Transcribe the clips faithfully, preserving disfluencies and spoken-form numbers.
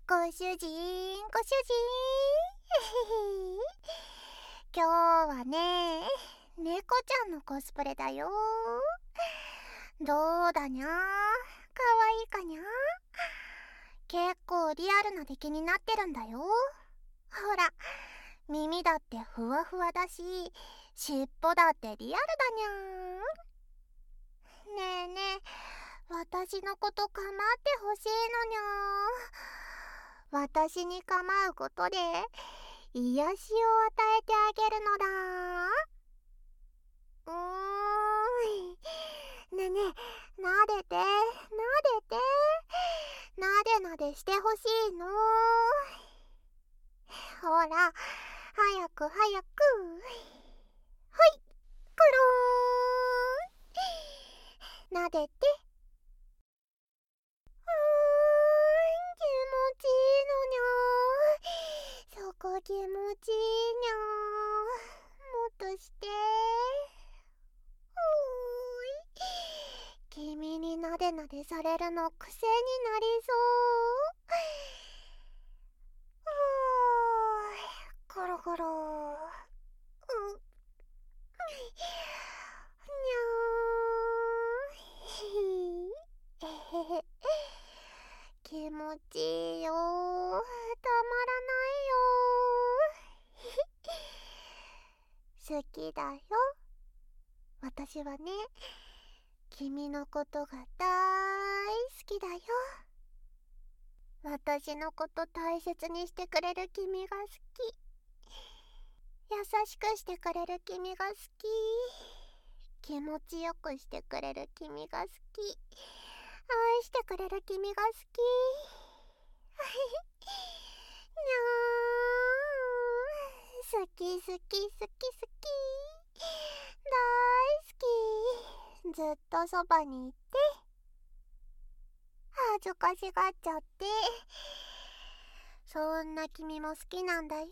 ご主人、ご主人今日はね、猫ちゃんのコスプレだよ。どうだにゃー、かわいいかにゃー。結構リアルな出来になってるんだよ。ほら、耳だってふわふわだし、尻尾だってリアルだにゃー。ねえねえ、私のこと構ってほしいのにゃー。私に構うことで癒しを与えてあげるのだ。うーん。ねえねえ、なでて、なでて、なでなでしてほしいの。ほら、早く早く。ほい、コローン。なでて。うーん、気持ちいいのにゃー。そこ気持ちいいにゃー。もっとして。君になでなでされるの癖になりそう。うーゴロゴロ。うにゃー。えへへ。気持ちいいよ。たまらないよ。好きだよ。私はね、君のことが大好きだよ。私のこと大切にしてくれる君が好き。優しくしてくれる君が好き。気持ちよくしてくれる君が好き。愛してくれる君が好き。にゃー。好き好き好き好き。大好き。ずっとそばにいて。恥ずかしがっちゃって。そんな君も好きなんだよ。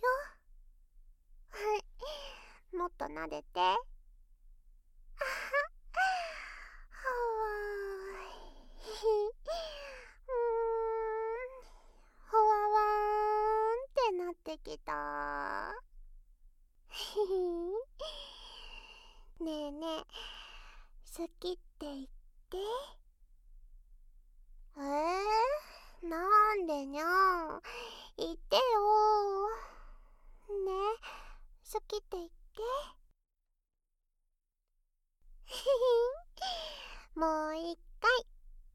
もっと撫でて。あははわーい。うーん、ほわわーんってなってきた。ねえねえ、好きって言って。えー、なんでにゃん。言ってよー。ねえ、好きって言って。もう一回。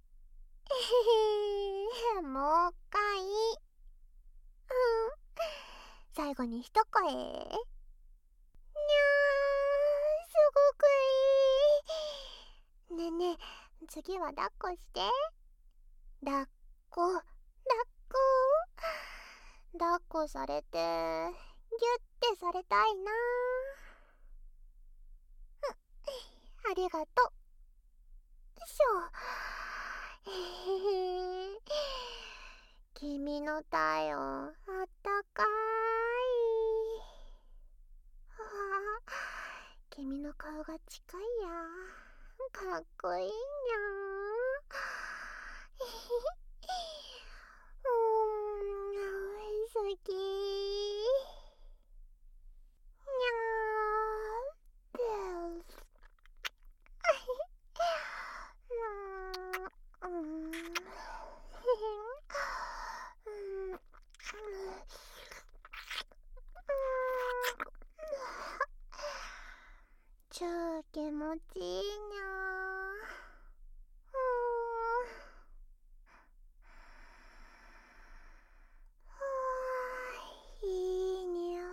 もう一回。うん。最後に一声。にゃー、すごくいい。ねえねえ、次は抱っこして。抱っこ、抱っこ。抱っこされて、ぎゅってされたいな。ありがとう。しょ。へへへ。君の体温あったかい。はあ、君の顔が近いや。かっこいいにゃ。うーん、好き。にゃー。うん。超気持ちいいにゃー。いい匂いに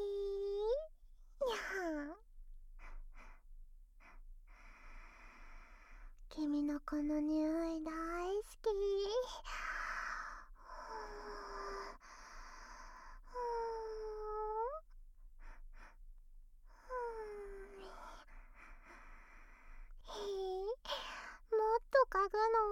ゃー。君のこの匂い大好き。もっと嗅ぐの。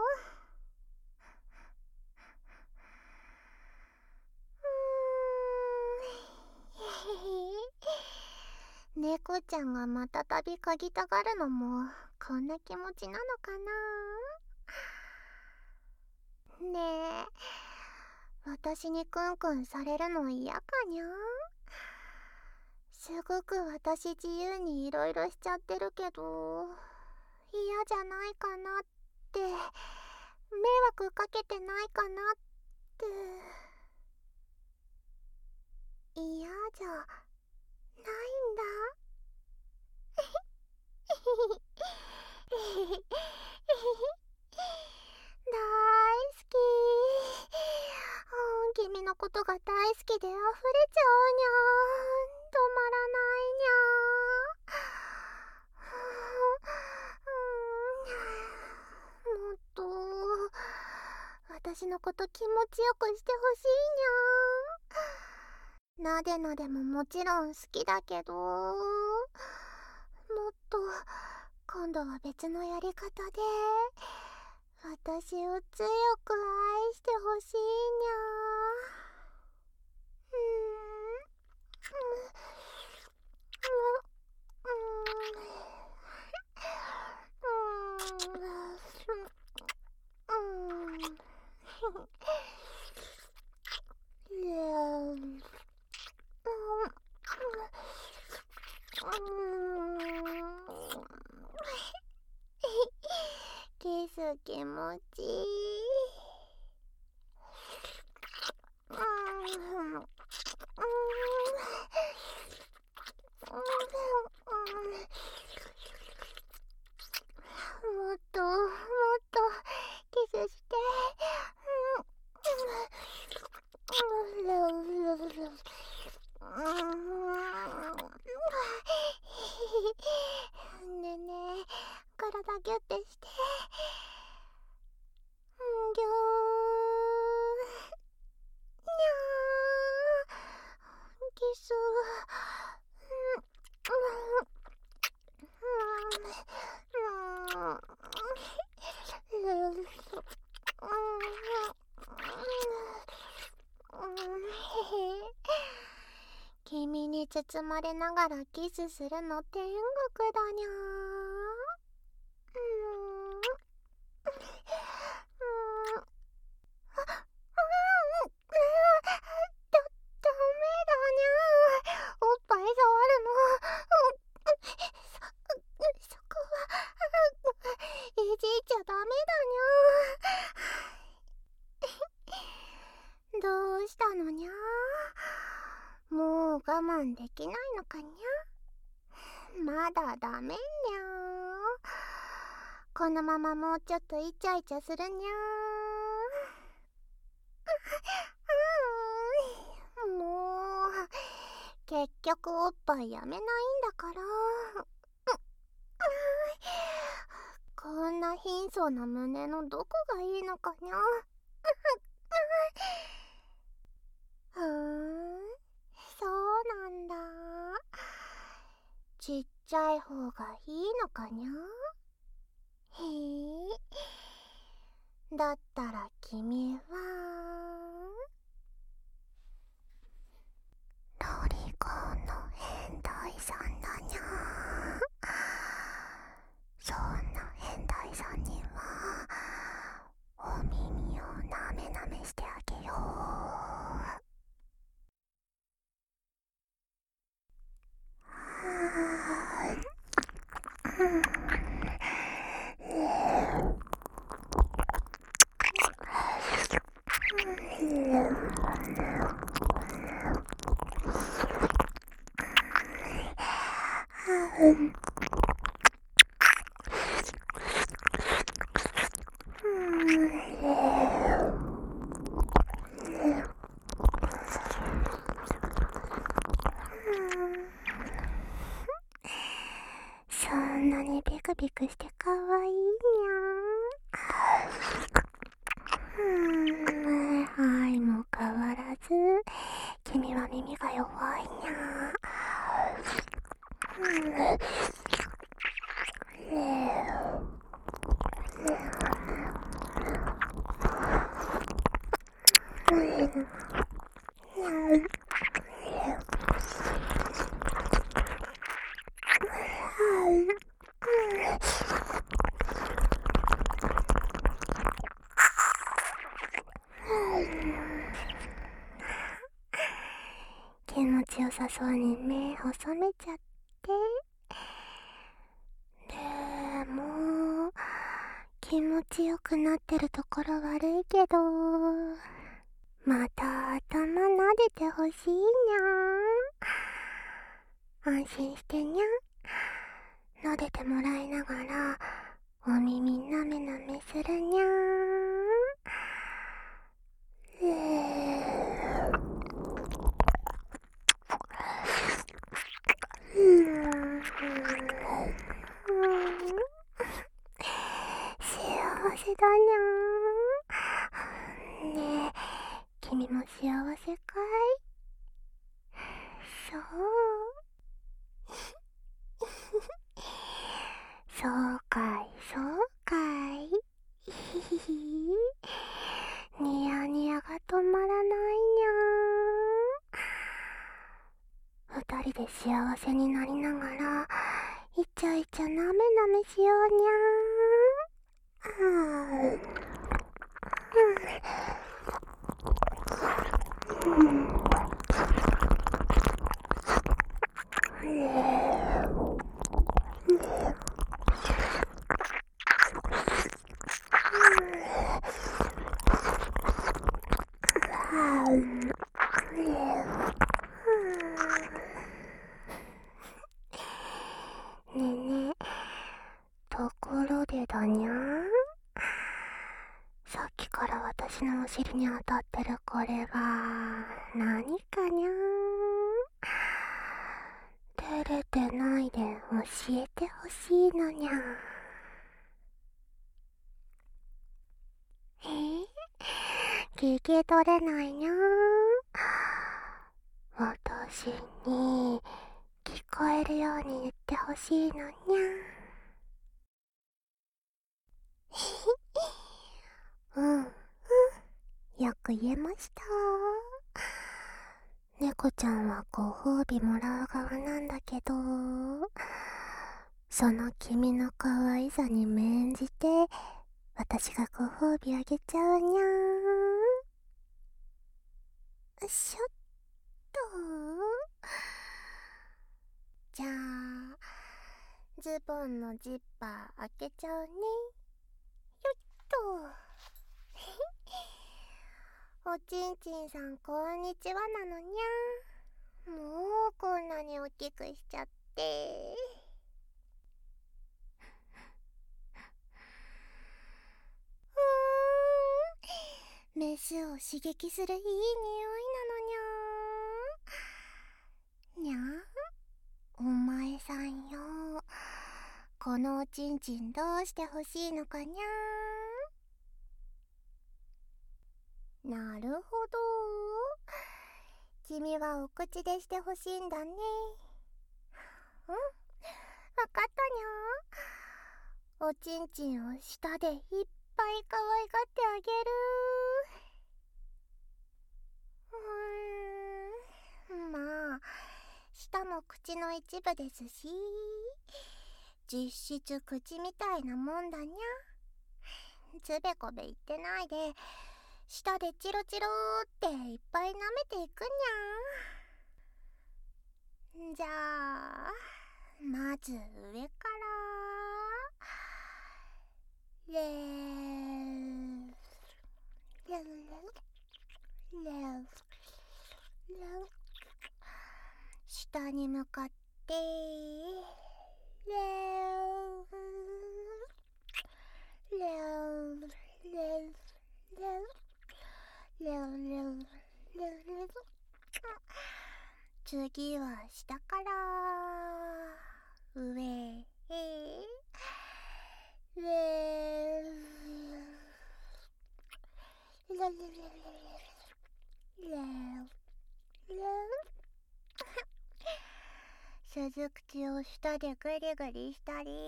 猫ちゃんがまたたび嗅ぎたがるのもこんな気持ちなのかな。ねえ、 私にクンクンされるの嫌かにゃ。すごく私自由にいろいろしちゃってるけど、嫌じゃないかなって、迷惑かけてないかなって。嫌じゃないんだ。大好き。うん、君のことが大好きで溢れちゃうにゃ。止まらないにゃ。もっと私のこと気持ちよくしてほしいにゃ。なでなでももちろん好きだけど、もっと今度は別のやり方で私を強く愛してほしいにゃ。うーん。キス気持ちいい。もっともっとキスして。ねえねえ、体ギュッてして。ぎゅー。にゃー。キス。君に包まれながらキスするの天国だにゃー。うーん。あ、あー、だ、ダメだにゃー。おっぱい触るの。そ、そこはいじっちゃダメだにゃー。どうしたのにゃー。もう我慢できないのかにゃ。まだダメにゃー。このままもうちょっとイチャイチャするにゃー。もう結局おっぱいやめないんだから。こんな貧相な胸のどこがいいのかにゃ。ふーん、そうなんだ。ちっちゃい方がいいのかにゃ。へえ。だったら君はロリコンの変態さんだにゃ。そんな変態さんにはお耳をなめなめしてあげよう。そんなにビクビクしてかわいいにゃ。うーん、愛も変わらず君は耳が弱いにゃ。 さそうに目細めちゃって。でも気持ちよくなってるところ悪いけど、また頭撫でてほしいにゃん。安心してにゃん。撫でてもらいながらお耳なめなめするにゃん。幸せだにゃん。ねえ、君も幸せかい？そうそうかい、そうかい。ひひひ。ニヤニヤが止まらないにゃん。二人で幸せになりながらイチャイチャなめなめしようにゃん。はぁ、うん、ねえねえ、ところでだにゃん。さっきから私のお尻に当たってるこれは何かにゃん。照れてないで教えてほしいのにゃん。えー、聞き取れないにゃん。私に聞こえるように言ってほしいのにゃん。うん、うん、よく言えました。猫ちゃんはご褒美もらう側なんだけど、その君の可愛さに免じて私がご褒美あげちゃうにゃーん。しょっと。じゃあズボンのジッパー開けちゃうね。よっと。おちんちんさんこんにちはなのにゃ。もうこんなに大きくしちゃって。うーん、メスを刺激するいい匂いなのにゃ。にゃん、お前さんよ、このおちんちんどうしてほしいのかにゃ。なるほど、君はお口でしてほしいんだね。うん、わかったにゃ。おちんちんを舌でいっぱい可愛がってあげる。うーん、まあ舌も口の一部ですし、実質口みたいなもんだにゃ。つべこべ言ってないで舌でチロチロっていっぱい舐めていくにゃ。じゃあまず上からレーレレレレ下に向かってレーレーレーレーレーレー。次は下から上へレーレーレーレー。鈴口を舌でグリグリしたり、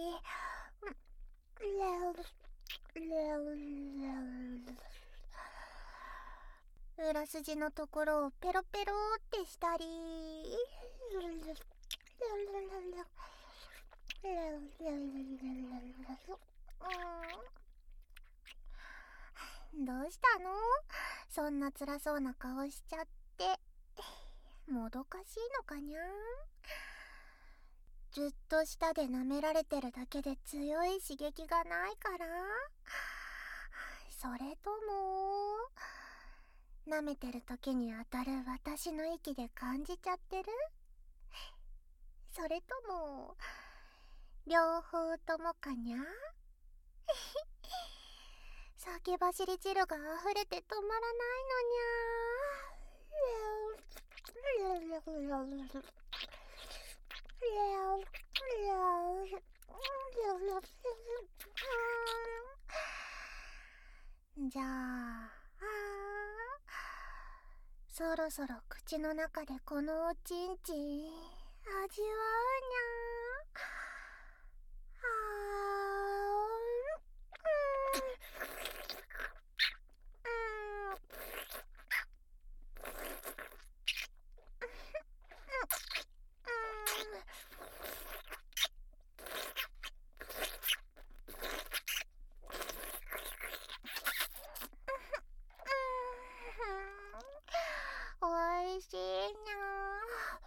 レーレー、裏筋のところをペロペロってしたり、どうしたの？そんな辛そうな顔しちゃって。 もどかしいのかにゃ。ずっと舌で舐められてるだけで強い刺激がないから、それとも舐めてる時に当たる私の息で感じちゃってる？それとも両方ともかにゃ。酒走り汁が溢れて止まらないのにゃ。じゃあ、そろそろ口の中でこのおちんちん味わうにゃ。おいしいにゃ。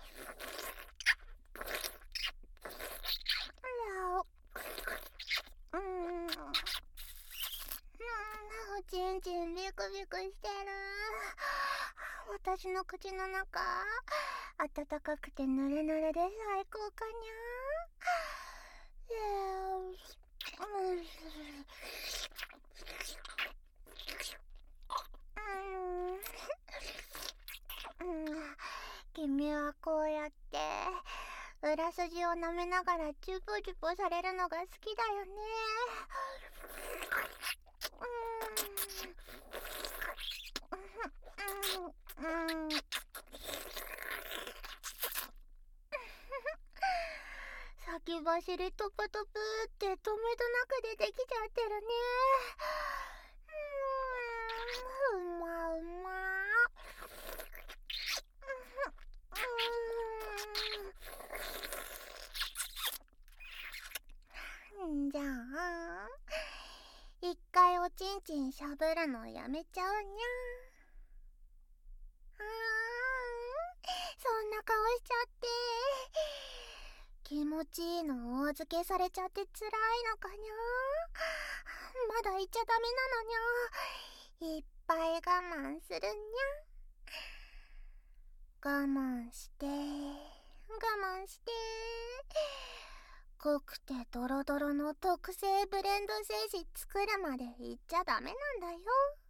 うん、おちんちんビクビクしてる。私の口の中暖かくてぬるぬるで最高かにゃ。君はこうやって裏筋を舐めながらチュポチュポされるのが好きだよね。うんうん、先走りトプトプって止めどなくでできちゃってるね。うまうま。じゃあ一回おちんちんしゃぶるのやめちゃうにゃ。あー、そんな顔しちゃって気持ちいいの大漬けされちゃってつらいのかにゃ。まだ言っちゃダメなのにゃ。いっぱい我慢するにゃ。我慢して我慢して濃くてドロドロの特製ブレンド精子作るまで言っちゃダメなんだよ。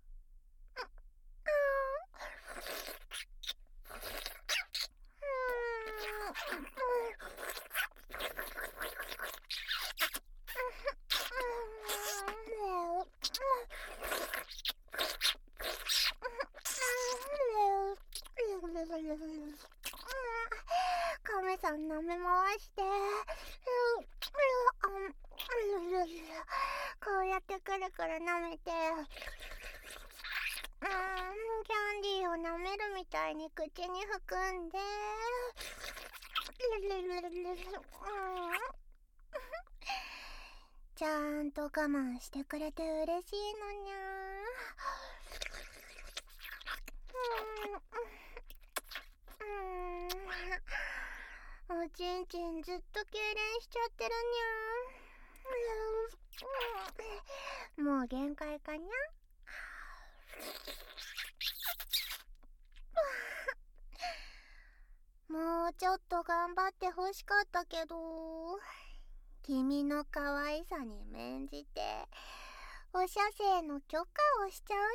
亀さん舐め回してこうやってくるくる舐めて、うーん、キャンディーを舐めるみたいに口に含んでちゃんと我慢してくれて嬉しいのにゃ。おちんちんずっと痙攣しちゃってるにゃ。もう限界かにゃ。もうちょっと頑張ってほしかったけど、君の可愛さに免じてお射精の許可をしちゃうに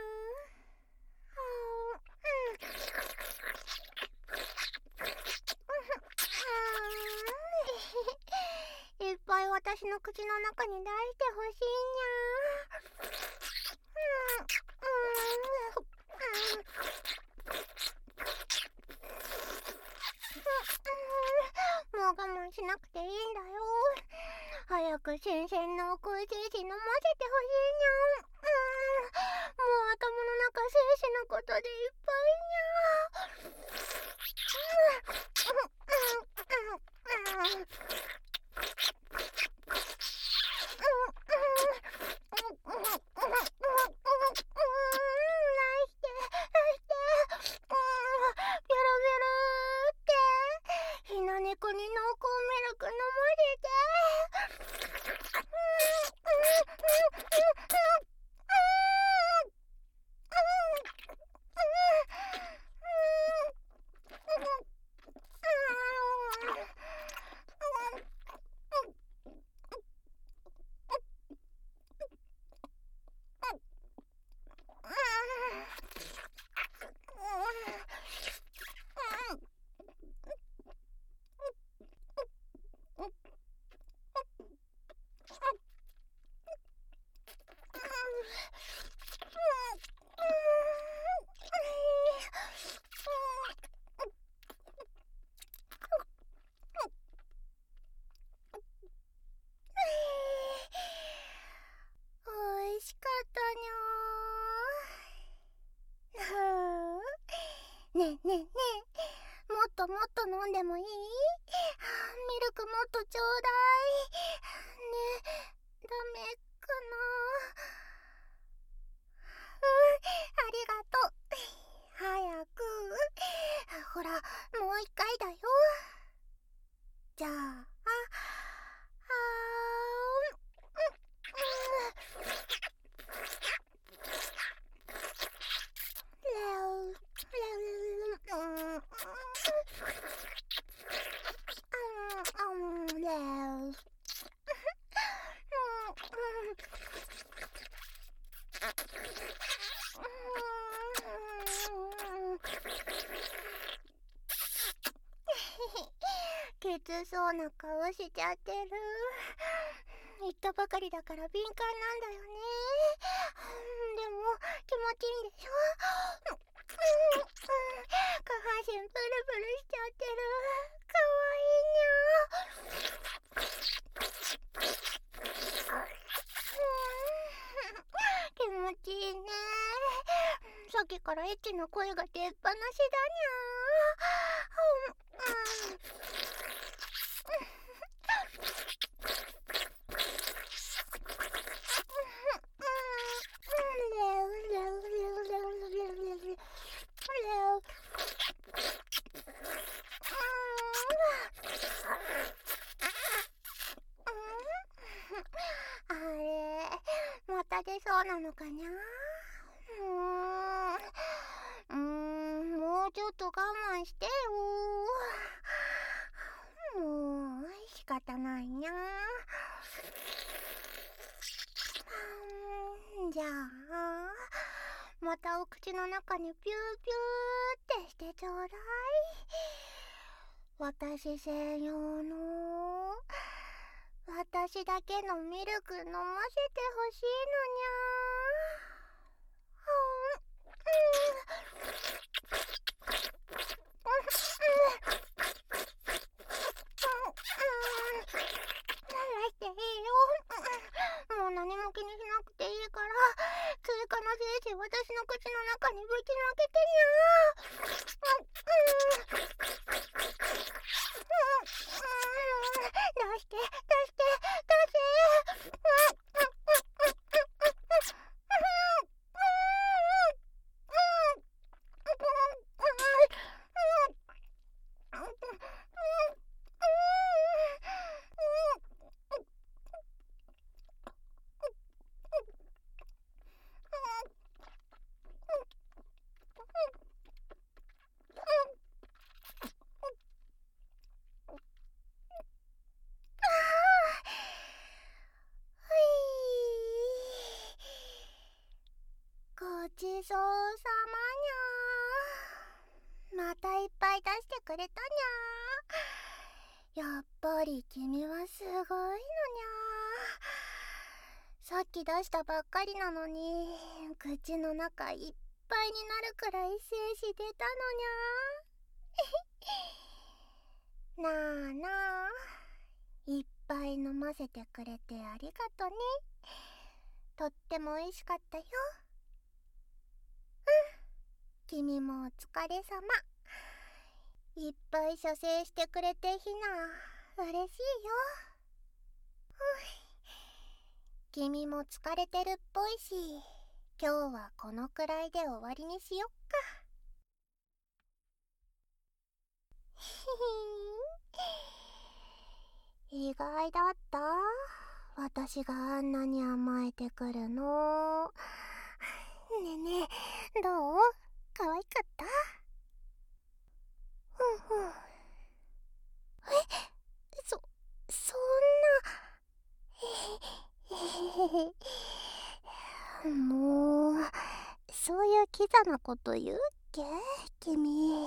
ゃ。いっぱい私の口の中に出してほしいにゃ。もう我慢しなくていいんだよ。早く新鮮なお恋精子飲ませてほしいにゃ。もう頭の中精子のことでいっぱいにゃ。 飲んでもいい？ミルクもっとちょうだい。ねえ、ダメかな？うん、ありがとう。早く。ほら、もう一回だよ。じゃあ、あ、あきつそうな顔しちゃってる。言ったばかりだから敏感なんだよね。でも気持ちいいでしょ。下半身ブルブルしちゃってる。かわいいにゃ。気持ちいいね。さっきからエッチな声が出っ放しだにゃ。あれ、また出そうなのかにゃ。うーん、うーん、もうちょっと我慢してよ。もう仕方ないにゃ。じゃあまたお口の中にピューピューってしてちょうだい。私専用の私だけのミルク飲ませてほしいのにゃ。いいよ。もう何も気にしなくていいから、追加の精子私の口の中にぶちまけてにゃ。出して出して出せ。ごちそうさまにゃ。またいっぱい出してくれたにゃ。やっぱり君はすごいのにゃ。さっき出したばっかりなのに口の中いっぱいになるくらい精子出たのにゃ。なあなあ、いっぱい飲ませてくれてありがとね。とっても美味しかったよ。君もお疲れ様。いっぱい射精してくれてひな、嬉しいよ。君も疲れてるっぽいし、今日はこのくらいで終わりにしよっか。意外だった？私があんなに甘えてくるの。ねえねえ、どう？可愛かった？ふんふん。え、そ、そんな。もう、そういうキザなこと言うっけ？君。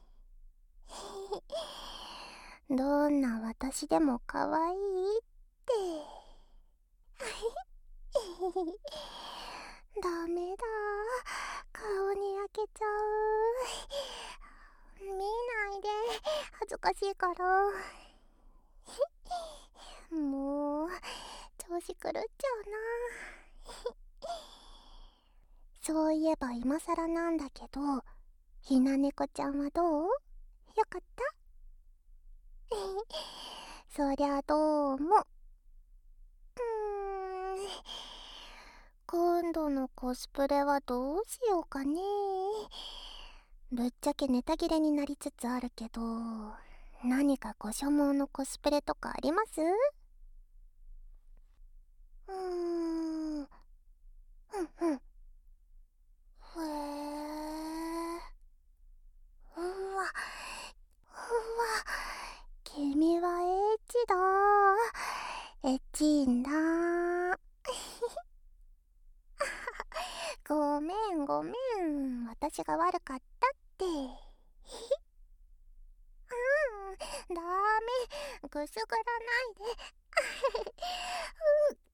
どんな私でも可愛いって。ダメだ。顔に焼けちゃう。見ないで。恥ずかしいから。もう、調子狂っちゃうな。そういえば今更なんだけど、ひな猫ちゃんはどう？よかった？ そりゃどうも。うーん、今度のコスプレはどうしようかね。ぶっちゃけネタ切れになりつつあるけど、何かご所望のコスプレとかあります？うーん、うんうん。へえ。うわ、うわ、君はエッチだ。エッチいんだ。ごめんごめん、私が悪かったって。うん、ダメ、くすぐらないで。う、う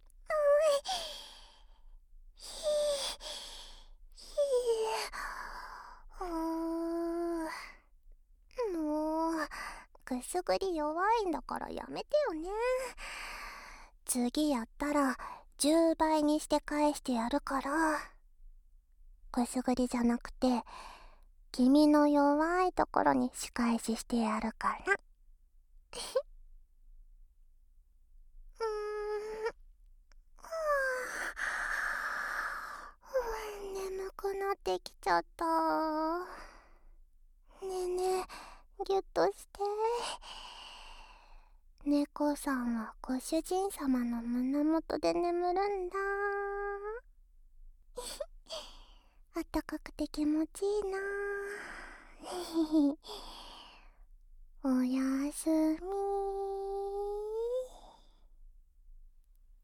ひひうーもう、くすぐり弱いんだからやめてよね。次やったらじゅうばいにして返してやるから。くすぐりじゃなくて、君の弱いところに仕返ししてやるから。うーん、はあ、眠くなってきちゃった。ねえねえ、ぎゅっとして。猫さんはご主人様の胸元で眠るんだ。あったかくて気持ちいいな。おやすみ。